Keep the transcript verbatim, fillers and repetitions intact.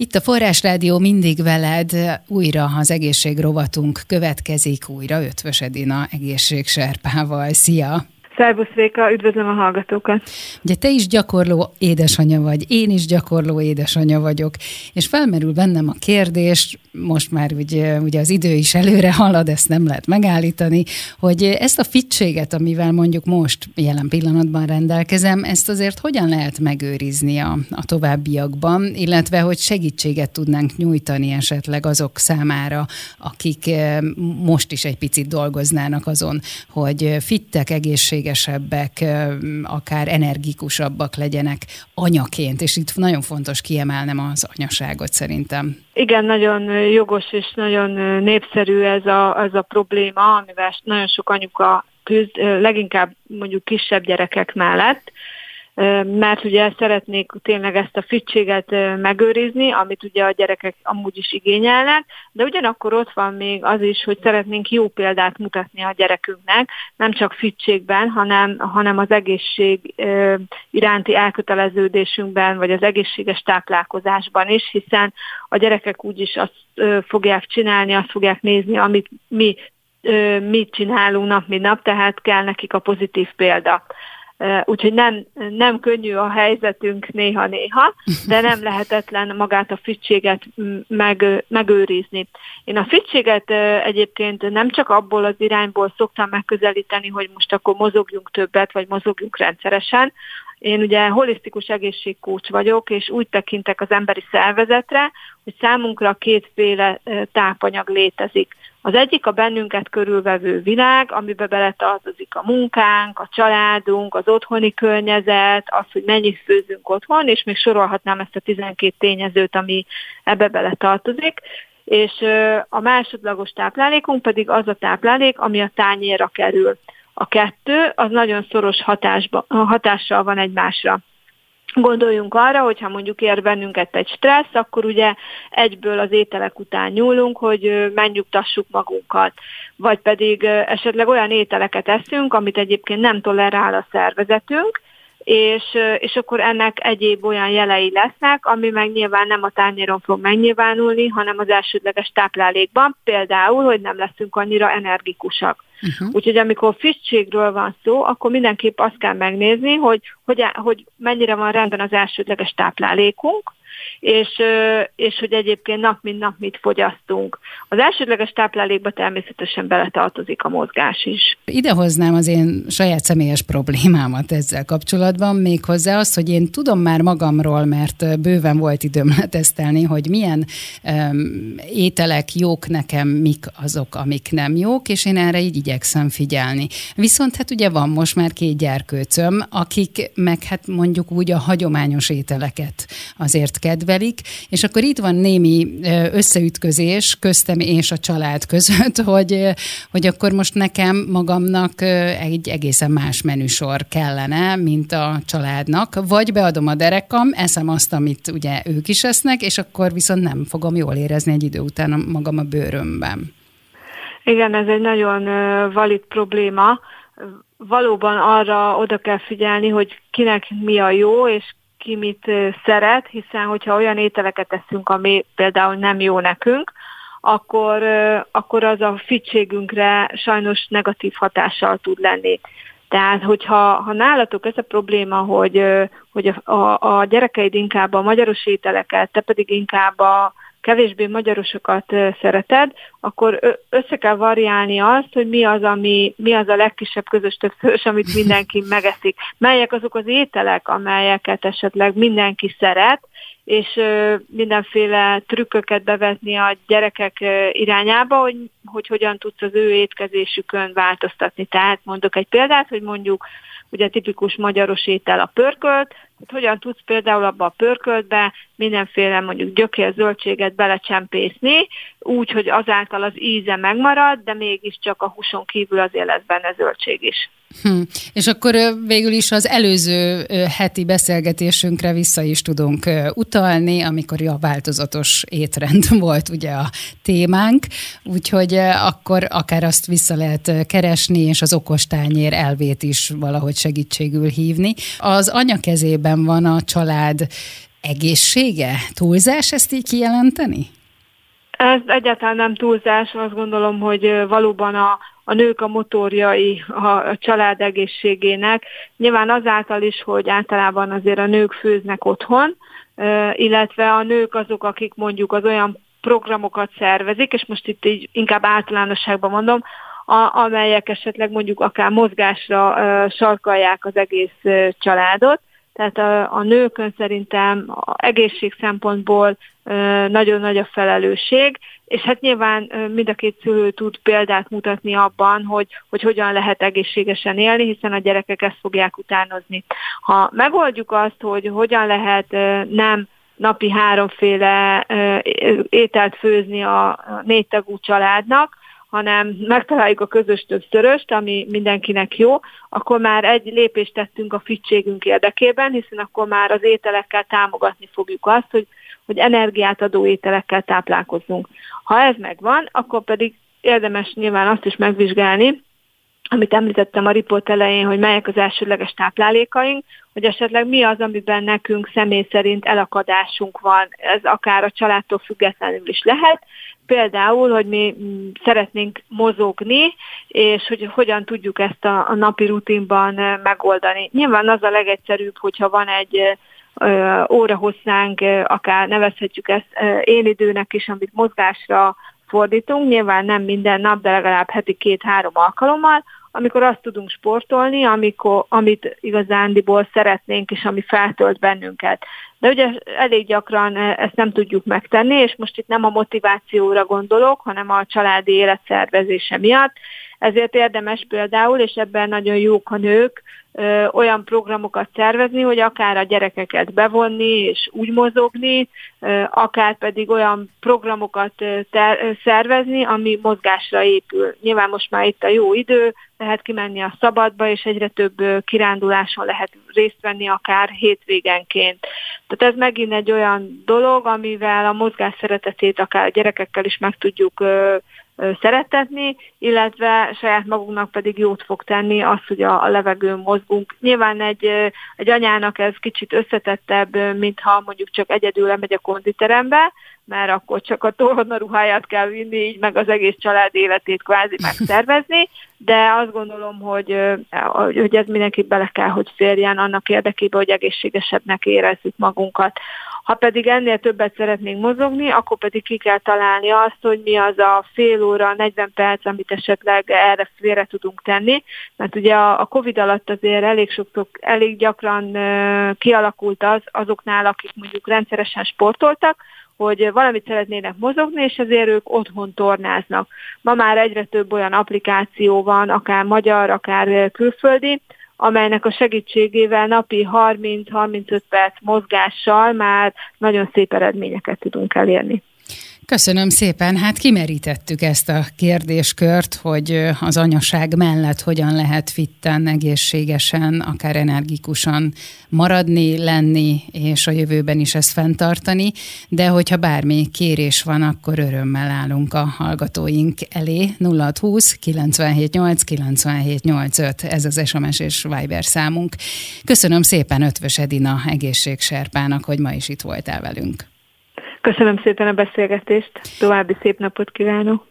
Itt a Forrásrádió mindig veled, újra az egészségrovatunk következik, újra Ötvös Edina egészségserpával. Szia! Szervusz Réka, üdvözlöm a hallgatókat! Ugye te is gyakorló édesanyja vagy, én is gyakorló édesanyja vagyok, és felmerül bennem a kérdés, most már ugye, ugye az idő is előre halad, ezt nem lehet megállítani, hogy ezt a fittséget, amivel mondjuk most jelen pillanatban rendelkezem, ezt azért hogyan lehet megőrizni a, a továbbiakban, illetve hogy segítséget tudnánk nyújtani esetleg azok számára, akik most is egy picit dolgoznának azon, hogy fittek, egészségesek, akár energikusabbak legyenek anyaként, és itt nagyon fontos kiemelnem az anyaságot szerintem. Igen, nagyon jogos és nagyon népszerű ez a, ez a probléma, amivel nagyon sok anyuka küzd, leginkább mondjuk kisebb gyerekek mellett, mert ugye szeretnék tényleg ezt a fittséget megőrizni, amit ugye a gyerekek amúgy is igényelnek, de ugyanakkor ott van még az is, hogy szeretnénk jó példát mutatni a gyerekünknek, nem csak fittségben, hanem, hanem az egészség iránti elköteleződésünkben, vagy az egészséges táplálkozásban is, hiszen a gyerekek úgyis azt fogják csinálni, azt fogják nézni, amit mi mit csinálunk nap, mint nap, tehát kell nekik a pozitív példa. Úgyhogy nem, nem könnyű a helyzetünk néha-néha, de nem lehetetlen magát a fittséget meg, megőrizni. Én a fittséget egyébként nem csak abból az irányból szoktam megközelíteni, hogy most akkor mozogjunk többet, vagy mozogjunk rendszeresen. Én ugye holisztikus egészségkócs vagyok, és úgy tekintek az emberi szervezetre, hogy számunkra kétféle tápanyag létezik. Az egyik a bennünket körülvevő világ, amiben beletartozik a munkánk, a családunk, az otthoni környezet, az, hogy mennyit főzünk otthon, és még sorolhatnám ezt a tizenkét tényezőt, ami ebbe beletartozik. És a másodlagos táplálékunk pedig az a táplálék, ami a tányérra kerül. A kettő az nagyon szoros hatásba, hatással van egymásra. Gondoljunk arra, hogyha mondjuk ér bennünket egy stressz, akkor ugye egyből az ételek után nyúlunk, hogy megnyugtassuk magunkat. Vagy pedig esetleg olyan ételeket eszünk, amit egyébként nem tolerál a szervezetünk, és, és akkor ennek egyéb olyan jelei lesznek, ami meg nyilván nem a tányéron fog megnyilvánulni, hanem az elsődleges táplálékban, például, hogy nem leszünk annyira energikusak. Uh-huh. Úgyhogy amikor fittségről van szó, akkor mindenképp azt kell megnézni, hogy, hogy, hogy mennyire van rendben az elsődleges táplálékunk, és, és hogy egyébként nap mint nap mit fogyasztunk. Az elsődleges táplálékba természetesen beletartozik a mozgás is. Idehoznám az én saját személyes problémámat ezzel kapcsolatban, méghozzá azt, hogy én tudom már magamról, mert bőven volt időm letesztelni, hogy milyen um, ételek jók nekem, mik azok, amik nem jók, és én erre így igyekszem figyelni. Viszont hát ugye van most már két gyerkőcöm, akik meg hát mondjuk úgy a hagyományos ételeket azért kedvelik, és akkor itt van némi összeütközés köztem és a család között, hogy, hogy akkor most nekem magamnak egy egészen más menüsor kellene, mint a családnak, vagy beadom a derekam, eszem azt, amit ugye ők is esznek, és akkor viszont nem fogom jól érezni egy idő után magam a bőrömben. Igen, ez egy nagyon valid probléma. Valóban arra oda kell figyelni, hogy kinek mi a jó, és ki mit szeret, hiszen hogyha olyan ételeket eszünk, ami például nem jó nekünk, akkor, akkor az a fittségünkre sajnos negatív hatással tud lenni. Tehát, hogyha ha nálatok ez a probléma, hogy, hogy a, a, a gyerekeid inkább a magyaros ételeket, te pedig inkább a kevésbé magyarosokat szereted, akkor össze kell variálni azt, hogy mi az, ami, mi az a legkisebb közös többszörös, amit mindenki megeszik. Melyek azok az ételek, amelyeket esetleg mindenki szeret, és mindenféle trükköket bevetni a gyerekek irányába, hogy, hogy hogyan tudsz az ő étkezésükön változtatni. Tehát mondok egy példát, hogy mondjuk ugye tipikus magyaros étel a pörkölt, hogy hogyan tudsz például abba a pörköltbe mindenféle mondjuk gyökér, zöldséget belecsempészni, úgy, hogy azáltal az íze megmarad, de mégiscsak a húson kívül azért lesz benne zöldség is. Hm. És akkor végül is az előző heti beszélgetésünkre vissza is tudunk utalni, amikor a változatos étrend volt ugye a témánk, úgyhogy akkor akár azt vissza lehet keresni, és az okostányér elvét is valahogy segítségül hívni. Az anya kezében van a család egészsége? Túlzás ezt így kijelenteni? Ez egyáltalán nem túlzás, azt gondolom, hogy valóban a, a nők a motorjai a, a család egészségének. Nyilván azáltal is, hogy általában azért a nők főznek otthon, illetve a nők azok, akik mondjuk az olyan programokat szervezik, és most itt így inkább általánosságban mondom, a, amelyek esetleg mondjuk akár mozgásra sarkalják az egész családot. Tehát a, a nőkön szerintem a egészség szempontból nagyon nagy a felelősség, és hát nyilván mind a két szülő tud példát mutatni abban, hogy, hogy hogyan lehet egészségesen élni, hiszen a gyerekek ezt fogják utánozni. Ha megoldjuk azt, hogy hogyan lehet nem napi háromféle ételt főzni a négytagú családnak, hanem megtaláljuk a közös többszöröst, ami mindenkinek jó, akkor már egy lépést tettünk a fittségünk érdekében, hiszen akkor már az ételekkel támogatni fogjuk azt, hogy, hogy energiát adó ételekkel táplálkozzunk. Ha ez megvan, akkor pedig érdemes nyilván azt is megvizsgálni, amit említettem a riport elején, hogy melyek az elsődleges táplálékaink, hogy esetleg mi az, amiben nekünk személy szerint elakadásunk van. Ez akár a családtól függetlenül is lehet. Például, hogy mi szeretnénk mozogni, és hogy hogyan tudjuk ezt a, a napi rutinban megoldani. Nyilván az a legegyszerűbb, hogyha van egy ö, órahosszánk, akár nevezhetjük ezt ö, én időnek is, amit mozgásra fordítunk, nyilván nem minden nap, de legalább heti két-három alkalommal, amikor azt tudunk sportolni, amikor, amit igazándiból szeretnénk, és ami feltölt bennünket. De ugye elég gyakran ezt nem tudjuk megtenni, és most itt nem a motivációra gondolok, hanem a családi életszervezése miatt. Ezért érdemes például, és ebben nagyon jók a nők, ö, olyan programokat szervezni, hogy akár a gyerekeket bevonni és úgy mozogni, ö, akár pedig olyan programokat ter- szervezni, ami mozgásra épül. Nyilván most már itt a jó idő, lehet kimenni a szabadba, és egyre több kiránduláson lehet részt venni, akár hétvégenként. Tehát ez megint egy olyan dolog, amivel a mozgás szeretetét akár a gyerekekkel is meg tudjuk ö, szeretetni, illetve saját magunknak pedig jót fog tenni az, hogy a, a levegőn mozgunk. Nyilván egy, egy anyának ez kicsit összetettebb, mintha mondjuk csak egyedül lemegy a konditerembe, mert akkor csak a tornaruháját kell vinni, így meg az egész család életét kvázi megszervezni, de azt gondolom, hogy, hogy ez mindenki bele kell, hogy férjen annak érdekében, hogy egészségesebbnek érezzük magunkat. Ha pedig ennél többet szeretnénk mozogni, akkor pedig ki kell találni azt, hogy mi az a fél óra, negyven perc, amit esetleg erre félre tudunk tenni, mert ugye a Covid alatt azért elég sokszor, elég gyakran kialakult az azoknál, akik mondjuk rendszeresen sportoltak, hogy valamit szeretnének mozogni, és ezért ők otthon tornáznak. Ma már egyre több olyan applikáció van, akár magyar, akár külföldi, amelynek a segítségével napi harminc-harmincöt perc mozgással már nagyon szép eredményeket tudunk elérni. Köszönöm szépen. Hát kimerítettük ezt a kérdéskört, hogy az anyaság mellett hogyan lehet fitten, egészségesen, akár energikusan maradni, lenni, és a jövőben is ezt fenntartani, de hogyha bármi kérés van, akkor örömmel állunk a hallgatóink elé. nulla hat húsz kilencvenhét nyolc kilencvenhét nyolcvanöt, ez az es em es és Viber számunk. Köszönöm szépen Eötvös Edina egészségserpának, hogy ma is itt voltál velünk. Köszönöm szépen a beszélgetést, további szép napot kívánok!